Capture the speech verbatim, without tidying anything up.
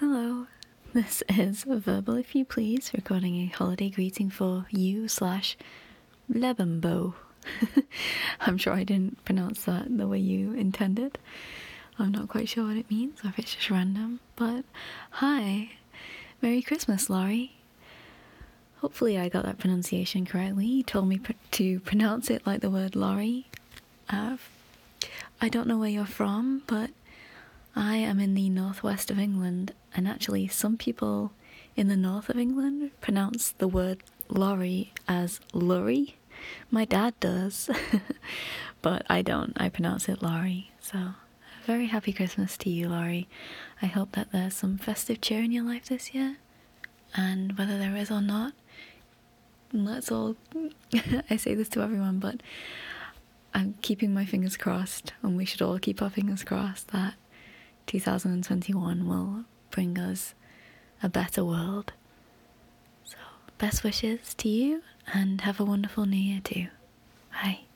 Hello, this is Verbal If You Please, recording a holiday greeting for you slash Lebembo. I'm sure I didn't pronounce that the way you intended. I'm not quite sure what it means, or if it's just random, but hi, Merry Christmas, Laurie. Hopefully I got that pronunciation correctly. You told me pr- to pronounce it like the word Laurie. Uh, I don't know where you're from, but I am in the northwest of England, and actually some people in the north of England pronounce the word lorry as lurry. My dad does, but I don't. I pronounce it Laurie. So, a very happy Christmas to you, Laurie. I hope that there's some festive cheer in your life this year, and whether there is or not, let's all, I say this to everyone, but I'm keeping my fingers crossed, and we should all keep our fingers crossed that two thousand twenty-one will bring us a better world. So, best wishes to you, and have a wonderful new year too. Bye.